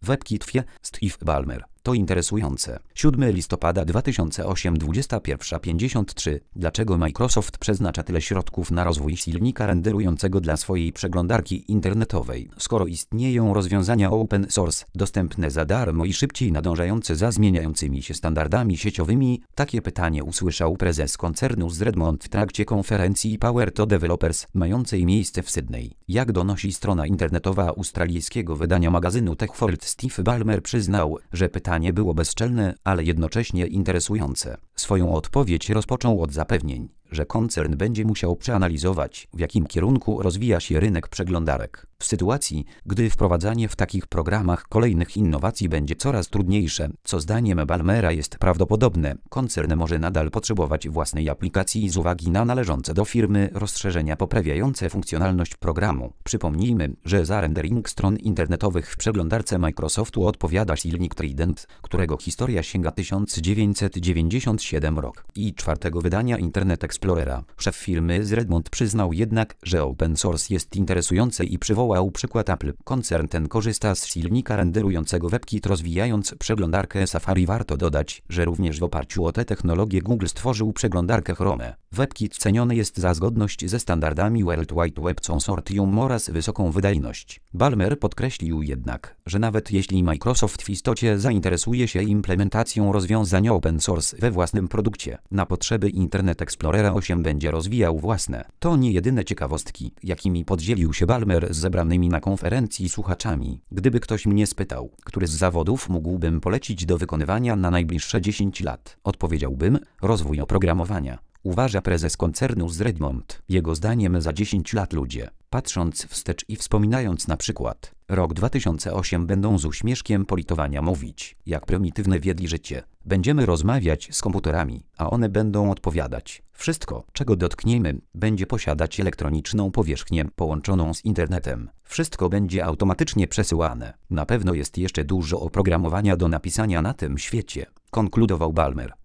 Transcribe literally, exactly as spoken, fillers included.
WebKit F I E, Steve Ballmer. To interesujące. siódmego listopada dwa tysiące ósmego, dwudziesta pierwsza pięćdziesiąt trzy. Dlaczego Microsoft przeznacza tyle środków na rozwój silnika renderującego dla swojej przeglądarki internetowej, skoro istnieją rozwiązania open source, dostępne za darmo i szybciej nadążające za zmieniającymi się standardami sieciowymi? Takie pytanie usłyszał prezes koncernu z Redmond w trakcie konferencji Power to Developers, mającej miejsce w Sydney. Jak donosi strona internetowa australijskiego wydania magazynu TechWorld, Steve Ballmer przyznał, że pytanie nie było bezczelne, ale jednocześnie interesujące. Swoją odpowiedź rozpoczął od zapewnień, że koncern będzie musiał przeanalizować, w jakim kierunku rozwija się rynek przeglądarek. W sytuacji, gdy wprowadzanie w takich programach kolejnych innowacji będzie coraz trudniejsze, co zdaniem Ballmera jest prawdopodobne, koncern może nadal potrzebować własnej aplikacji z uwagi na należące do firmy rozszerzenia poprawiające funkcjonalność programu. Przypomnijmy, że za rendering stron internetowych w przeglądarce Microsoftu odpowiada silnik Trident, którego historia sięga tysiąc dziewięćset dziewięćdziesiąty siódmy rok i czwartego wydania Internet Explorera. Szef firmy z Redmond przyznał jednak, że open source jest interesujący i przywołał przykład Apple. Koncern ten korzysta z silnika renderującego WebKit, rozwijając przeglądarkę Safari. Warto dodać, że również w oparciu o tę technologię Google stworzył przeglądarkę Chrome. WebKit ceniony jest za zgodność ze standardami World Wide Web Consortium oraz wysoką wydajność. Ballmer podkreślił jednak, że nawet jeśli Microsoft w istocie zainteresuje się implementacją rozwiązań open source we własnym produkcie, na potrzeby Internet Explorera osiem będzie rozwijał własne. To nie jedyne ciekawostki, jakimi podzielił się Ballmer z zebranymi na konferencji słuchaczami. Gdyby ktoś mnie spytał, który z zawodów mógłbym polecić do wykonywania na najbliższe dziesięć lat, odpowiedziałbym: rozwój oprogramowania. Uważa prezes koncernu z Redmond. Jego zdaniem za dziesięć lat ludzie, patrząc wstecz i wspominając na przykład rok dwa tysiące ósmy, będą z uśmieszkiem politowania mówić, jak prymitywne wiedli życie. Będziemy rozmawiać z komputerami, a one będą odpowiadać. Wszystko, czego dotkniemy, będzie posiadać elektroniczną powierzchnię połączoną z internetem. Wszystko będzie automatycznie przesyłane. Na pewno jest jeszcze dużo oprogramowania do napisania na tym świecie, konkludował Ballmer.